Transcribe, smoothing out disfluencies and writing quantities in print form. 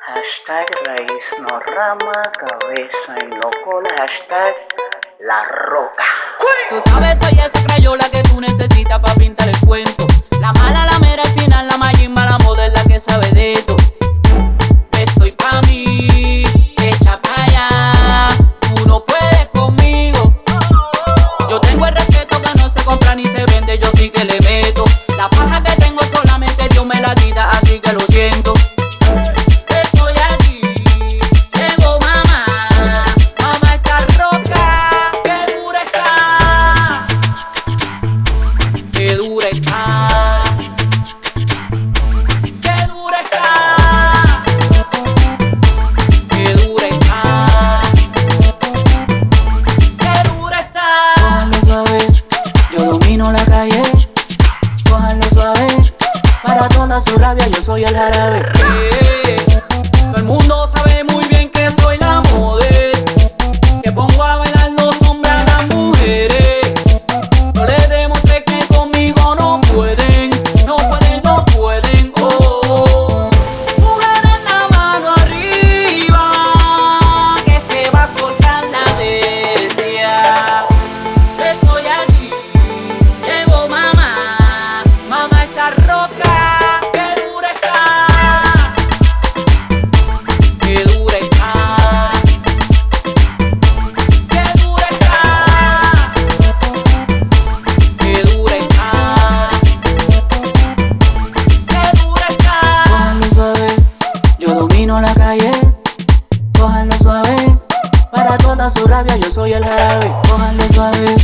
Hashtag raíz no rama, cabeza y no cola. Hashtag la roca. Tú sabes, soy esa crayola que tú necesitas para pintar el cuento. La mala, la mera, al final, la mayimba, la moderna que sabe de esto. Estoy pa' mí, echa pa' allá. Tú no puedes conmigo. Yo tengo el respeto que no se compra ni se vende, yo sí que le meto. La paja que tengo solamente Dios me la quita, así que lo siento. Estoy aquí, llegó mamá. Mamá está roca, que dura está. Que dura está. Que dura está. Que dura está. Que dura está. Cójanlo suave, yo domino la calle. Cójanlo suave, para toda su rabia yo soy el jarabe. Todo el mundo sabe muy bien que soy la model, que pongo a bailar los hombres a las mujeres. Yo les demostré que conmigo no pueden, no pueden, no pueden. Oh, oh. Mujeres, la mano arriba, que se va a soltar la bestia. Estoy aquí, llegó mamá. Mamá está roca, que dura está. Que dura está. Que dura está. Que dura está. Que dura está. Cójanlo suave, yo domino la calle. Cójanlo suave, para toda su rabia yo soy el jarabe. Cójanlo suave,